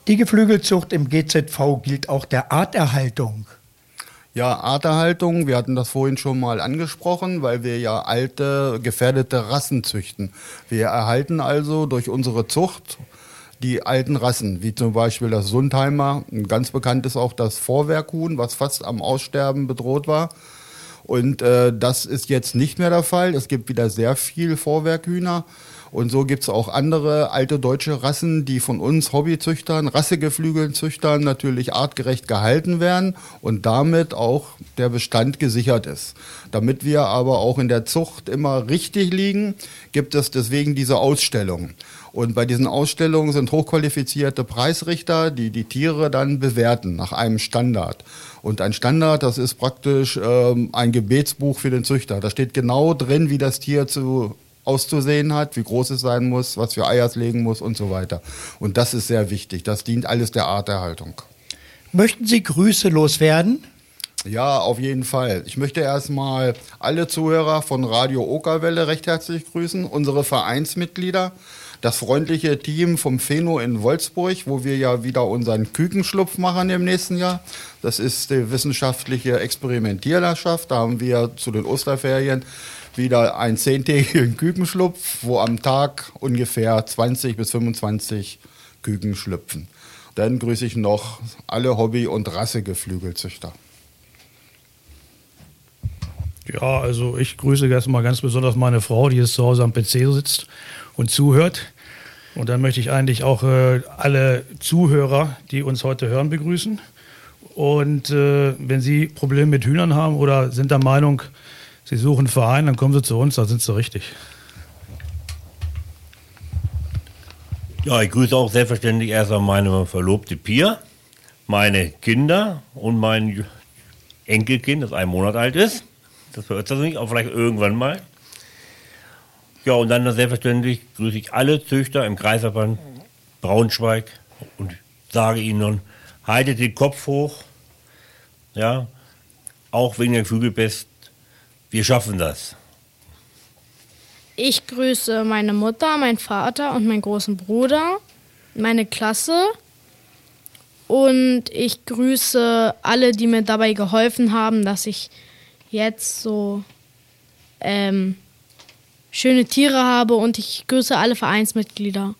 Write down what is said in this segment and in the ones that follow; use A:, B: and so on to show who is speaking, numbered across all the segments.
A: Die Geflügelzucht im GZV gilt auch der Arterhaltung.
B: Ja, Arterhaltung, wir hatten das vorhin schon mal angesprochen, weil wir ja alte, gefährdete Rassen züchten. Wir erhalten also durch unsere Zucht die alten Rassen, wie zum Beispiel das Sundheimer. Ganz bekannt ist auch das Vorwerkhuhn, was fast am Aussterben bedroht war. Und das ist jetzt nicht mehr der Fall. Es gibt wieder sehr viel Vorwerkhühner. Und so gibt es auch andere alte deutsche Rassen, die von uns Hobbyzüchtern, Rassegeflügelzüchtern natürlich artgerecht gehalten werden und damit auch der Bestand gesichert ist. Damit wir aber auch in der Zucht immer richtig liegen, gibt es deswegen diese Ausstellungen. Und bei diesen Ausstellungen sind hochqualifizierte Preisrichter, die die Tiere dann bewerten nach einem Standard. Und ein Standard, das ist praktisch ein Gebetsbuch für den Züchter. Da steht genau drin, wie das Tier auszusehen hat, wie groß es sein muss, was für Eier es legen muss und so weiter. Und das ist sehr wichtig. Das dient alles der Arterhaltung.
A: Möchten Sie Grüße loswerden?
B: Ja, auf jeden Fall. Ich möchte erstmal alle Zuhörer von Radio Okerwelle recht herzlich grüßen, unsere Vereinsmitglieder, das freundliche Team vom Pheno in Wolfsburg, wo wir ja wieder unseren Kükenschlupf machen im nächsten Jahr. Das ist die wissenschaftliche Experimentierlandschaft. Da haben wir zu den Osterferien wieder einen 10-tägigen Kükenschlupf, wo am Tag ungefähr 20 bis 25 Küken schlüpfen. Dann grüße ich noch alle Hobby- und Rassegeflügelzüchter.
C: Ja, also ich grüße erstmal ganz besonders meine Frau, die jetzt zu Hause am PC sitzt und zuhört. Und dann möchte ich eigentlich auch alle Zuhörer, die uns heute hören, begrüßen. Und wenn Sie Probleme mit Hühnern haben oder sind der Meinung, Sie suchen einen Verein, dann kommen Sie zu uns, da sind Sie richtig.
D: Ja, ich grüße auch selbstverständlich erstmal meine verlobte Pia, meine Kinder und mein Enkelkind, das 1 Monat alt ist. Das hört das nicht, aber vielleicht irgendwann mal. Ja, und dann selbstverständlich grüße ich alle Züchter im Kreisverband Braunschweig und sage ihnen nun, haltet den Kopf hoch, ja, auch wegen der Geflügelpest. Wir schaffen das.
E: Ich grüße meine Mutter, meinen Vater und meinen großen Bruder, meine Klasse. Und ich grüße alle, die mir dabei geholfen haben, dass ich jetzt so schöne Tiere habe. Und ich grüße alle Vereinsmitglieder.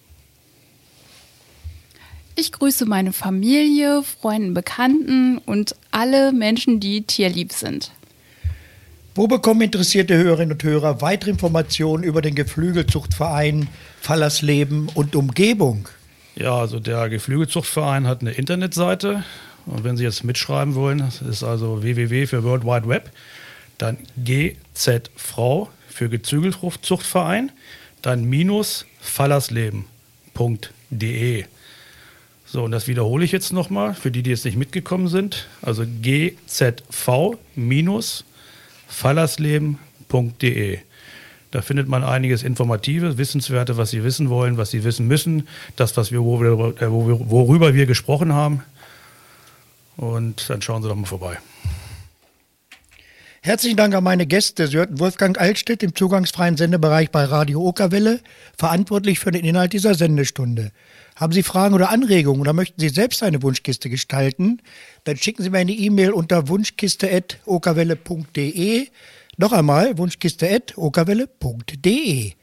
F: Ich grüße meine Familie, Freunde, Bekannten und alle Menschen, die tierlieb sind.
A: Wo bekommen interessierte Hörerinnen und Hörer weitere Informationen über den Geflügelzuchtverein Fallersleben und Umgebung?
C: Ja, also der Geflügelzuchtverein hat eine Internetseite. Und wenn Sie jetzt mitschreiben wollen, das ist also www für World Wide Web, dann GZV für Geflügelzuchtverein, dann minus fallersleben.de. So, und das wiederhole ich jetzt nochmal, für die jetzt nicht mitgekommen sind. Also GZV minus fallersleben.de. Da findet man einiges Informatives, Wissenswerte, was Sie wissen wollen, was Sie wissen müssen, das, worüber wir gesprochen haben. Und dann schauen Sie doch mal vorbei.
A: Herzlichen Dank an meine Gäste. Sie hörten Wolfgang Altstedt im zugangsfreien Sendebereich bei Radio Okerwelle, verantwortlich für den Inhalt dieser Sendestunde. Haben Sie Fragen oder Anregungen oder möchten Sie selbst eine Wunschkiste gestalten? Dann schicken Sie mir eine E-Mail unter wunschkiste@okerwelle.de. Noch einmal wunschkiste@okerwelle.de.